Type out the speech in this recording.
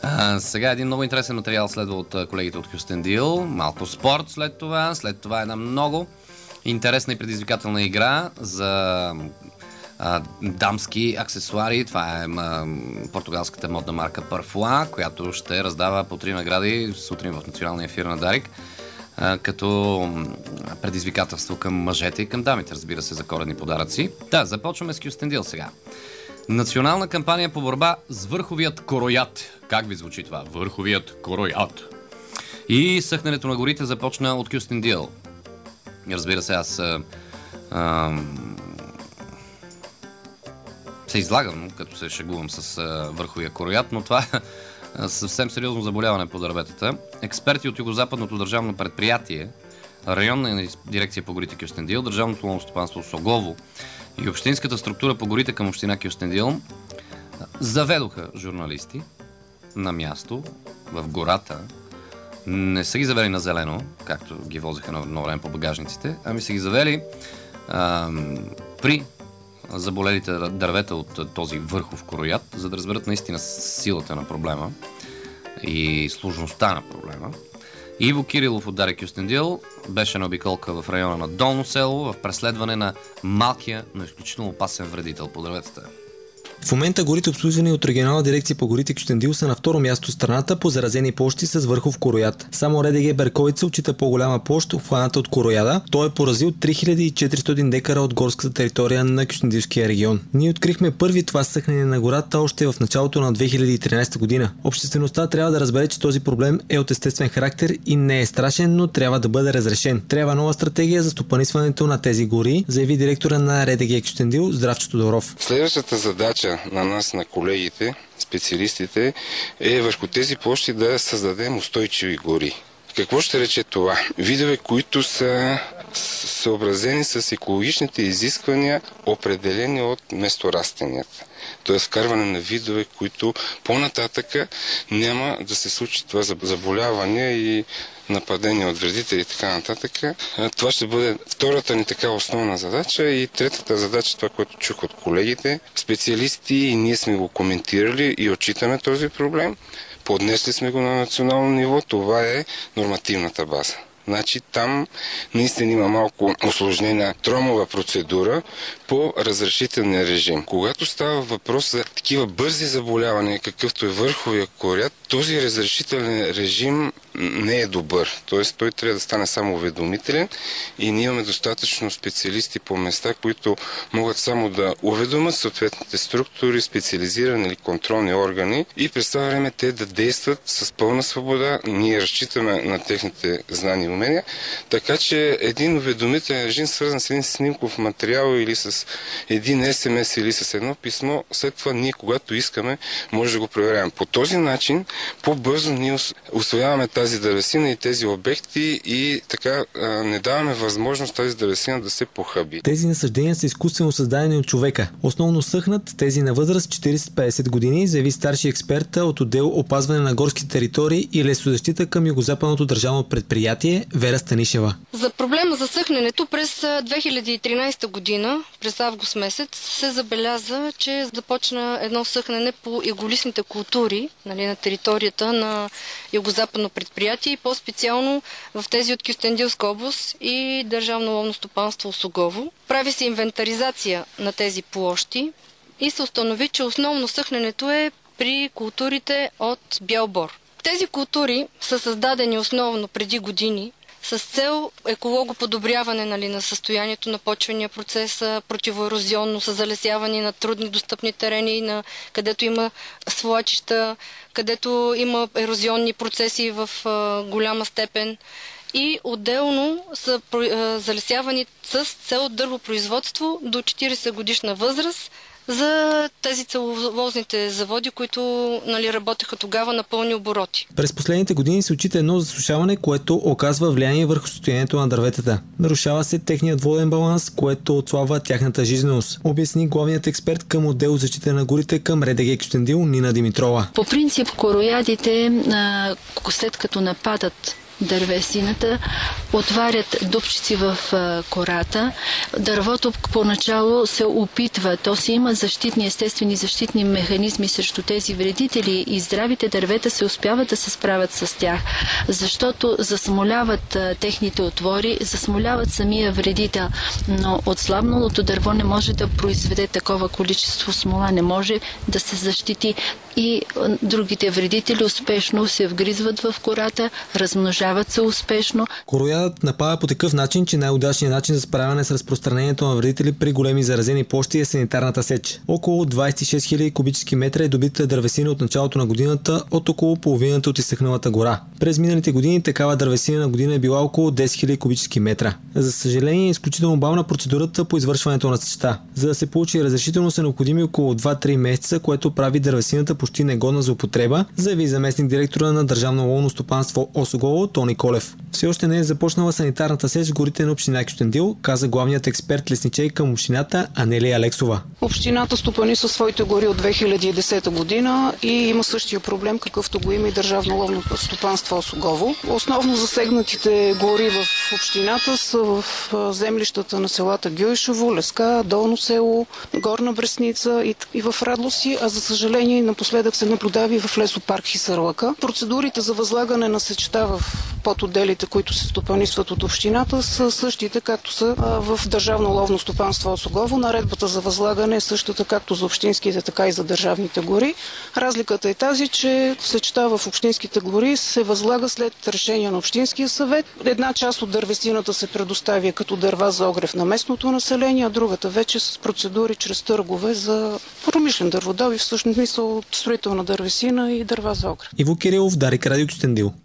Сега един много интересен материал следва от колегите от Кюстендил. Малко спорт след това една много интересна и предизвикателна игра за дамски аксесуари. Това е португалската модна марка Parfois, която ще раздава по 3 награди сутрин в националния ефир на Дарик, като предизвикателство към мъжете и към дамите, разбира се, за коледни подаръци. Да, започваме с Кюстендил сега. Национална кампания по борба с върховият короят. Как ви звучи това? Върховият короят. И съхненето на горите започна от Кюстендил. Разбира се, аз се излагам, като се шегувам с върховия короят, но това е съвсем сериозно заболяване по дърветата. Експерти от Югозападното държавно предприятие, районна дирекция по горите Кюстендил, Държавното ловно стопанство Согово и общинската структура по горите към община Кюстендил заведоха журналисти на място в гората. Не са ги завели на зелено, както ги возеха на едно време по багажниците, ами са ги завели при заболелите дървета от този върхов короят, за да разберат наистина силата на проблема и сложността на проблема. Иво Кирилов от Дарик Кюстендил беше на обиколка в района на Долно село в преследване на малкия, но изключително опасен вредител по дърветата. В момента горите, обслужвани от регионална дирекция по горите Кюстендил, са на второ място в страната по заразени площи с върхов короят. Само РДГ Берковица отчита по-голяма площ, обхваната от корояда. Той е поразил 3400 декара от горската територия на Кюстендилския регион. Ние открихме първи това съхнение на гората още в началото на 2013 година. Обществеността трябва да разбере, че този проблем е от естествен характер и не е страшен, но трябва да бъде разрешен. Трябва нова стратегия за стопанисването на тези гори, заяви директора на РДГ Кюстендил Здравчо Тодоров. Следващата задача на нас, на колегите, специалистите, е върху тези площи да създадем устойчиви гори. Какво ще рече това? Видове, които са съобразени с екологичните изисквания, определени от месторастенията. Т.е. вкарване на видове, които по-нататъка няма да се случи това заболяване и нападения от вредители и така нататък. Това ще бъде втората ни така основна задача и третата задача, това, което чух от колегите, специалисти, и ние сме го коментирали и отчитаме този проблем. Поднесли сме го на национално ниво, това е нормативната база. Значи там наистина има малко усложнена тромова процедура по разрешителния режим. Когато става въпрос за такива бързи заболявания, какъвто е върховия короят, този разрешителен режим не е добър. Тоест той трябва да стане само уведомителен и ние имаме достатъчно специалисти по места, които могат само да уведомят съответните структури, специализирани или контролни органи и през това време те да действат с пълна свобода. Ние разчитаме на техните знания и умения, така че един уведомителен режим, свързан с един снимков материал или с един СМС или с едно писмо, след това ние, когато искаме, може да го проверяваме. По този начин по-бързо ние усвояваме тази дървесина и тези обекти и така не даваме възможност тази дървесина да се похаби. Тези насъждения са изкуствено създадени от човека. Основно съхнат тези на възраст 40-50 години, заяви старши експерта от отдел опазване на горски територии и лесозащита към Югозападното държавно предприятие Вера Станишева. За проблема за съхненето през 2013 година, през август месец, се забеляза, че започна едно съхнене по иголистните култури, на територията на Югозападно предприятие и по-специално в тези от Кюстендилска област и Държавно ловно стопанство Согово. Прави се инвентаризация на тези площи и се установи, че основно съхненето е при културите от бял бор. Тези култури са създадени основно преди години с цел екологоподобряване на състоянието на почвения процес, противоерозионно, с залесяване на трудни достъпни терени, където има свлачища, където има ерозионни процеси в голяма степен. И отделно са залесявани с цел дървопроизводство до 40 годишна възраст за тези целулозните заводи, които работеха тогава на пълни обороти. През последните години се отчита едно засушаване, което оказва влияние върху състоянието на дърветата. Нарушава се техният воден баланс, което отслабва тяхната жизненост, обясни главният експерт към отдел защита на горите към РДГ Кюстендил Нина Димитрова. По принцип короядите, след като нападат дървесината, отварят дупчици в кората. Дървото поначало се опитва, то си има естествени защитни механизми срещу тези вредители и здравите дървета се успяват да се справят с тях, защото засмоляват техните отвори, засмоляват самия вредител, но отслабналото дърво не може да произведе такова количество смола, не може да се защити и другите вредители успешно се вгризват в кората, размножават се успешно. Короядът напада по такъв начин, че най-удачният начин за справяне с разпространението на вредители при големи заразени площи е санитарната сеч. Около 26 000 кубически метра е добита дървесина от началото на годината от около половината от изсъхналата гора. През миналите години такава дървесина на година е била около 10 000 кубически метра. За съжаление е изключително бавна процедурата по извършването на сечта. За да се получи разрешително са необходими около 2-3 месеца, което прави дървесината почти негодна за употреба, заяви заместник директора на Държавно ловно стопанство Осогово Тони Колев. Все още не е започнала санитарната сеч в горите на община Кюстендил, каза главният експерт лесничей към общината Анелия Алексова. Общината стопанисва своите гори от 2010 година и има същия проблем, какъвто го има и Държавно ловно стопанство Осогово. Основно засегнатите гори в общината са в землищата на селата Гюйшево, Леска, Долно село, Горна Брестница и в Радлоси, а за съжаление напоследък се наблюдава и в лесопарк Хисарлъка. Процедурите за възлагане на сечта в подотделите, които се стопанисват от общината, са същите, както са в Държавно ловно стопанство Осогово. Наредбата за възлагане е същата както за общинските, така и за държавните гори. Разликата е тази, че сечта в общинските гори се възлага след решение на Общинския съвет. Една част от дървесината се предоставя като дърва за огрев на местното население, а другата вече с процедури чрез търгове за промишлен дърводобив, всъщност мисъл от строителна дървесина и дърва за огрев. Иво Кирилов, Дарик, Радио Кюстендил.